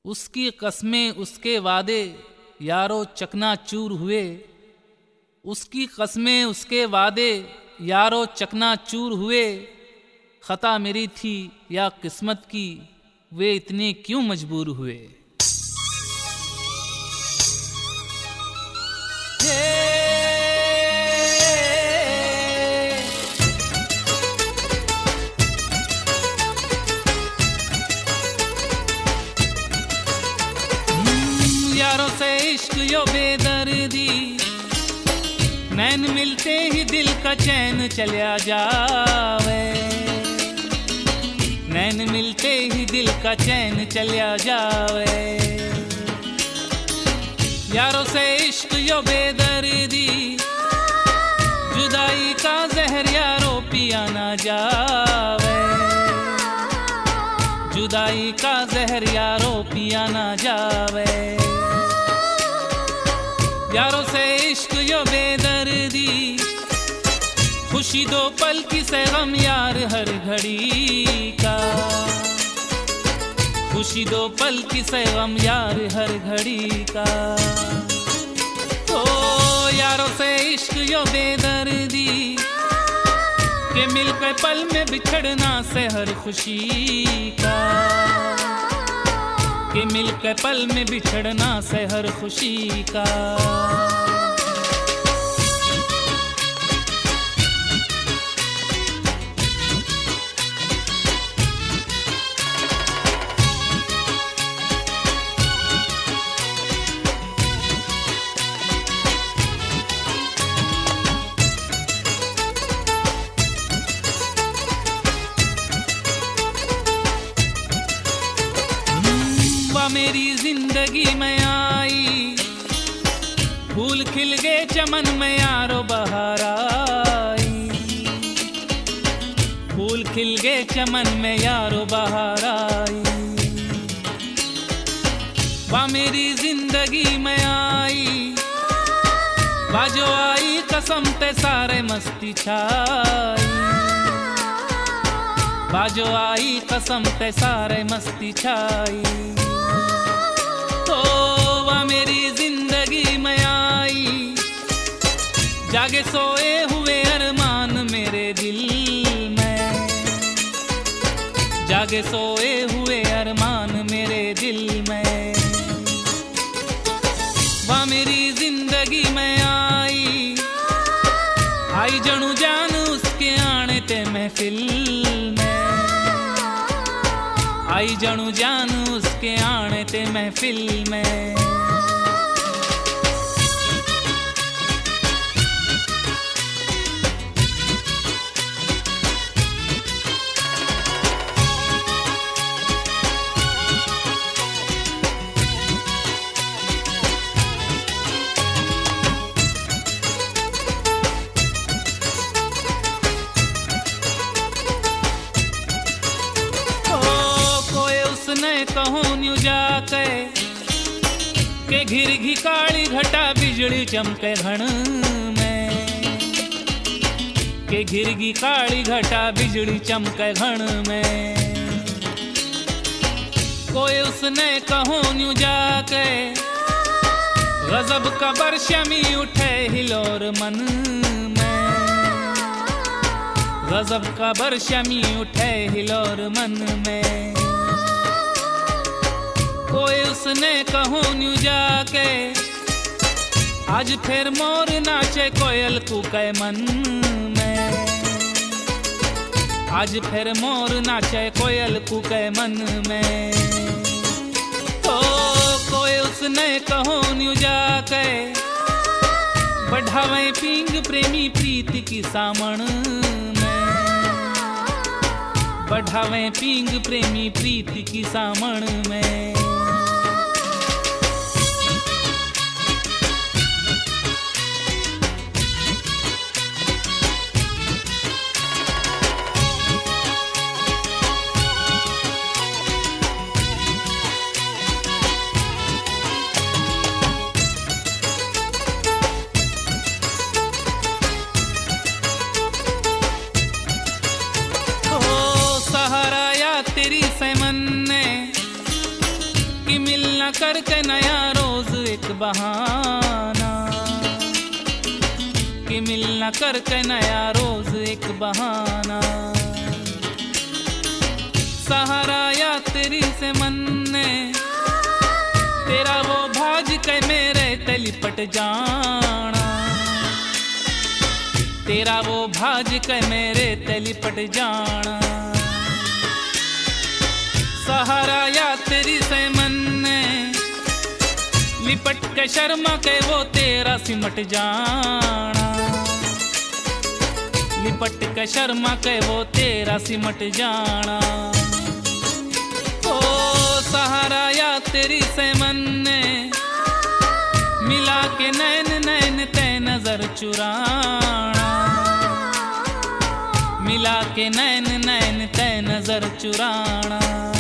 उसकी कस्में उसके वादे यारो चकनाचूर हुए। उसकी कस्में उसके वादे यारो चकनाचूर हुए। खता मेरी थी या किस्मत की, वे इतने क्यों मजबूर हुए। यारों से इश्क यो बेदर्दी, नैन मिलते ही दिल का चैन चला जावे। नैन मिलते ही दिल का चैन चला जावे। यारों से इश्क यो बेदर्दी, जुदाई का जहर यारो पिया ना जावे। जुदाई का जहर यारो पिया ना जावे। यारों से इश्क यो बेदर्दी, खुशी दो पल की से गम यार हर घड़ी का। खुशी दो पल की से गम यार हर घड़ी का। ओ यारों से इश्क यो बेदर्दी, के मिलकर पल में बिछड़ना से हर खुशी का। के मिलकर पल में बिछड़ना से हर खुशी का। मेरी जिंदगी में आई, फूल खिल गए चमन में यारो बहार आई। फूल खिल गए चमन में यारो बहार आई। वाह मेरी जिंदगी में आई, बाजो आई कसम ते सारे मस्ती छाई। बाजो आई कसम ते सारे मस्ती छाई। तो वह मेरी जिंदगी में आई, जागे सोए हुए अरमान मेरे दिल में। जागे सोए हुए अरमान मेरे दिल में। वह मेरी जिंदगी में आई, आई जणू जान उसके आने ते महफिल में। आई जणू जान उसके आने ते महफिल में। कहो न्यू जाके के घिर घी काली घटा बिजली चमके घण में। के घिर घी काली घटा बिजली चमके घण में। कोई उसने कहो न्यू जाके, गजब का बरशमी उठे हिलोर मन में। गजब का बरशमी उठे हिलोर मन में। कोई उसने कहो न्यू जाके, आज फिर मोर नाचे कोयल कूके मन में। आज फिर मोर नाचे कोयल कूके मन में। तो कोई उसने कहो न्यू जाके, बढ़ावे पींग प्रेमी प्रीति की सामण में। बढ़ावे पींग प्रेमी प्रीति की सामण में। करके नया रोज एक बहाना, कि मिलना करके नया रोज एक बहाना। सहारा या तेरी से मन ने तेरा वो भाज के मेरे ते लिपट जाना, तेरा वो भाज के मेरे ते लिपट जाना। सहारा या तेरी से मन ने लिपट के शर्मा के वो तेरा सिमट जाना, लिपट के शर्मा के वो तेरा सिमट जाना। ओ सहारा या तेरी से मन ने मिला के नैन नैन ते नजर चुराना, मिला के नैन नैन ते नजर चुराना।